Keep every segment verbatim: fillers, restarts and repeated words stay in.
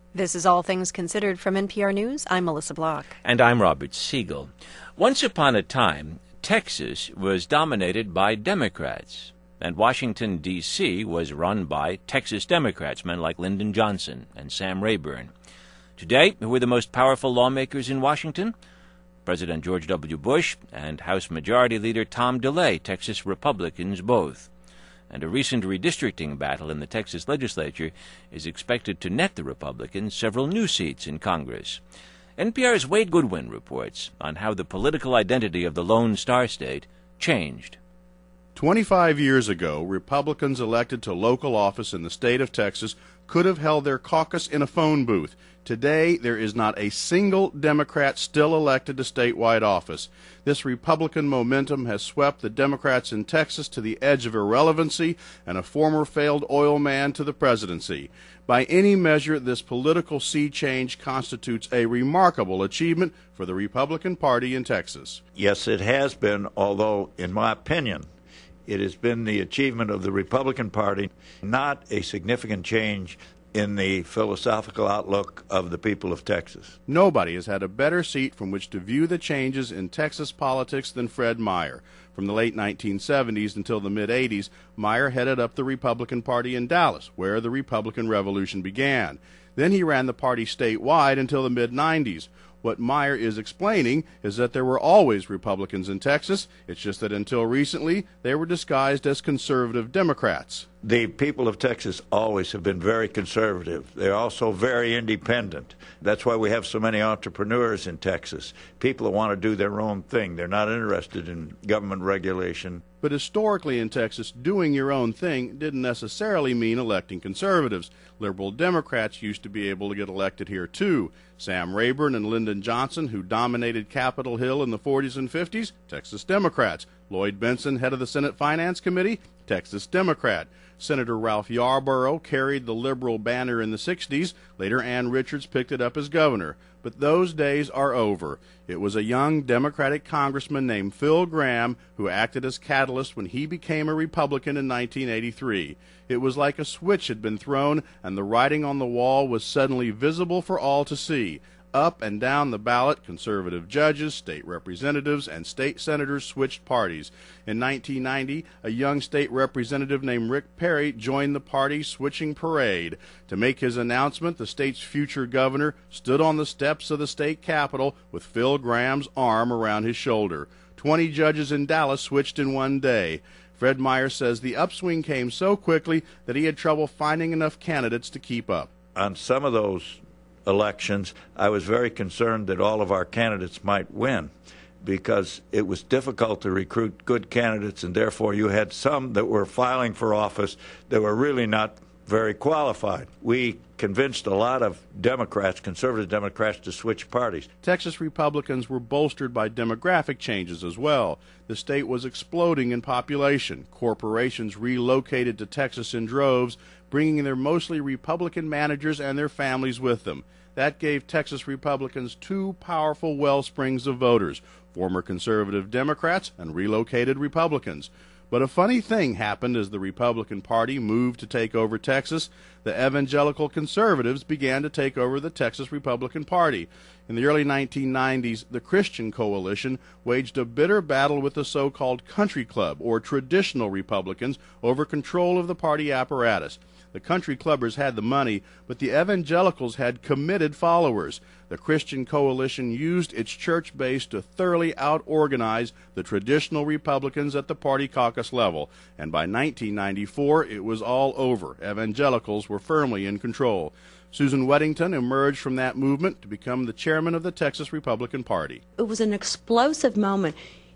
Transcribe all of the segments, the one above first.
This is All Things Considered from N P R News. I'm Melissa Block. And I'm Robert Siegel. Once upon a time, Texas was dominated by Democrats, and Washington, D C was run by Texas Democrats, men like Lyndon Johnson and Sam Rayburn. Today, who are the most powerful lawmakers in Washington? President George W. Bush and House Majority Leader Tom DeLay, Texas Republicans both. And a recent redistricting battle in the Texas legislature is expected to net the Republicans several new seats in Congress. N P R's Wade Goodwin reports on how the political identity of the Lone Star State changed. Twenty-five years ago, Republicans elected to local office in the state of Texas could have held their caucus in a phone booth. Today, there is not a single Democrat still elected to statewide office. This Republican momentum has swept the Democrats in Texas to the edge of irrelevancy and a former failed oil man to the presidency. By any measure, this political sea change constitutes a remarkable achievement for the Republican Party in Texas. Yes, it has been, although, in my opinion, it has been the achievement of the Republican Party, not a significant change in the philosophical outlook of the people of Texas. Nobody has had a better seat from which to view the changes in Texas politics than Fred Meyer. From the late nineteen seventies until the mid-eighties, Meyer headed up the Republican Party in Dallas, where the Republican Revolution began. Then he ran the party statewide until the mid-nineties. What Meyer is explaining is that there were always Republicans in Texas. It's just that until recently, they were disguised as conservative Democrats. The people of Texas always have been very conservative. They're also very independent. That's why we have so many entrepreneurs in Texas, people that want to do their own thing. They're not interested in government regulation. But historically in Texas, doing your own thing didn't necessarily mean electing conservatives. Liberal Democrats used to be able to get elected here, too. Sam Rayburn and Lyndon Johnson, who dominated Capitol Hill in the forties and fifties, Texas Democrats. Lloyd Bentsen, head of the Senate Finance Committee, Texas Democrat. Senator Ralph Yarborough carried the liberal banner in the sixties. Later, Ann Richards picked it up as governor. But those days are over. It was a young Democratic congressman named Phil Gramm who acted as catalyst when he became a Republican in nineteen eighty-three. It was like a switch had been thrown, and the writing on the wall was suddenly visible for all to see. Up and down the ballot, conservative judges, state representatives, and state senators switched parties. In nineteen ninety, a young state representative named Rick Perry joined the party-switching parade. To make his announcement, the state's future governor stood on the steps of the state capitol with Phil Gramm's arm around his shoulder. Twenty judges in Dallas switched in one day. Fred Meyer says the upswing came so quickly that he had trouble finding enough candidates to keep up. On some of those elections, I was very concerned that all of our candidates might win because it was difficult to recruit good candidates, and therefore you had some that were filing for office that were really not very qualified. We convinced a lot of Democrats, conservative Democrats, to switch parties. Texas Republicans were bolstered by demographic changes as well. The state was exploding in population. Corporations relocated to Texas in droves, bringing their mostly Republican managers and their families with them. That gave Texas Republicans two powerful wellsprings of voters, former conservative Democrats and relocated Republicans. But a funny thing happened as the Republican Party moved to take over Texas. The evangelical conservatives began to take over the Texas Republican Party. In the early nineteen nineties, the Christian Coalition waged a bitter battle with the so-called Country Club, or traditional Republicans, over control of the party apparatus. The Country Clubbers had the money, but the evangelicals had committed followers. The Christian Coalition used its church base to thoroughly out-organize the traditional Republicans at the party caucus level, and by nineteen ninety-four it was all over. Evangelicals were firmly in control. Susan Weddington emerged from that movement to become the chairman of the Texas Republican Party. It was an explosive moment.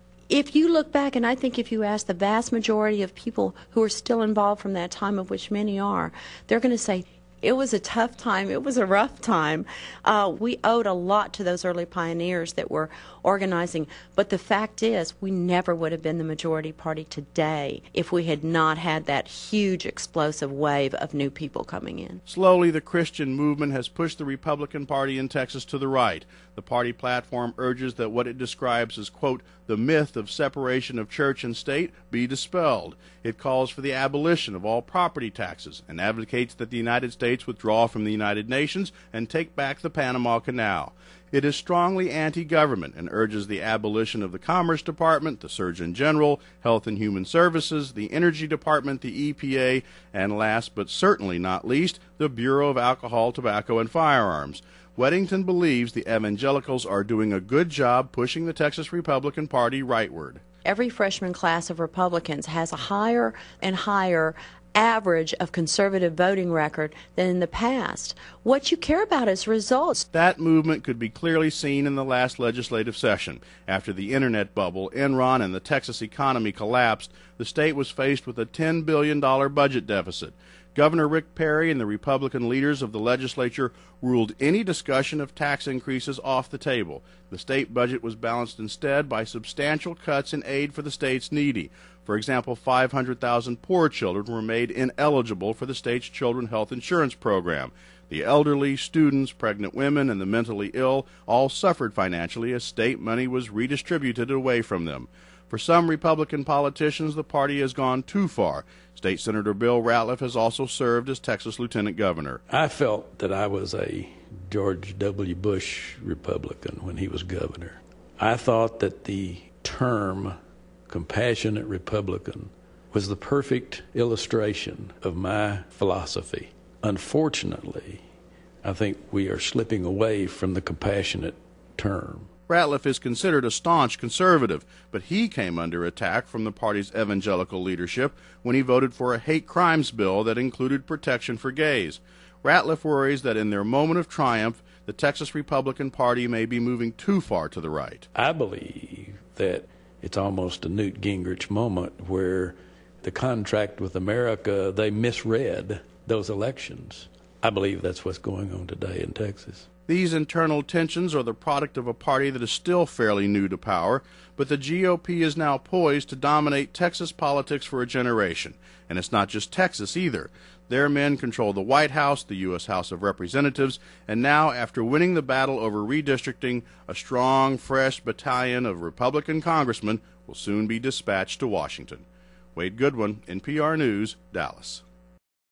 If you look back, and I think if you ask the vast majority of people who are still involved from that time, of which many are, they're going to say, it was a tough time. It was a rough time. Uh, we owed a lot to those early pioneers that were organizing. But the fact is, we never would have been the majority party today if we had not had that huge explosive wave of new people coming in. Slowly, the Christian movement has pushed the Republican Party in Texas to the right. The party platform urges that what it describes as, quote, the myth of separation of church and state be dispelled. It calls for the abolition of all property taxes and advocates that the United States States withdraw from the United Nations and take back the Panama Canal. It is strongly anti-government and urges the abolition of the Commerce Department, the Surgeon General, Health and Human Services, the Energy Department, the E P A, and last but certainly not least, the Bureau of Alcohol, Tobacco, and Firearms. Weddington believes the evangelicals are doing a good job pushing the Texas Republican Party rightward. Every freshman class of Republicans has a higher and higher average of conservative voting record than in the past. What you care about is results. That movement could be clearly seen in the last legislative session. After the internet bubble, Enron, and the Texas economy collapsed, the state was faced with a ten billion dollars budget deficit. Governor Rick Perry and the Republican leaders of the legislature ruled any discussion of tax increases off the table. The state budget was balanced instead by substantial cuts in aid for the state's needy. For example, five hundred thousand poor children were made ineligible for the state's children's health insurance program. The elderly, students, pregnant women, and the mentally ill all suffered financially as state money was redistributed away from them. For some Republican politicians, the party has gone too far. State Senator Bill Ratliff has also served as Texas Lieutenant Governor. I felt that I was a George W. Bush Republican when he was governor. I thought that the term compassionate Republican was the perfect illustration of my philosophy. Unfortunately, I think we are slipping away from the compassionate term. Ratliff is considered a staunch conservative, but he came under attack from the party's evangelical leadership when he voted for a hate crimes bill that included protection for gays. Ratliff worries that in their moment of triumph, the Texas Republican Party may be moving too far to the right. I believe that it's almost a Newt Gingrich moment where the contract with America, they misread those elections. I believe that's what's going on today in Texas. These internal tensions are the product of a party that is still fairly new to power, but the G O P is now poised to dominate Texas politics for a generation. And it's not just Texas either. Their men control the White House, the U S House of Representatives, and now, after winning the battle over redistricting, a strong, fresh battalion of Republican congressmen will soon be dispatched to Washington. Wade Goodwin, N P R News, Dallas.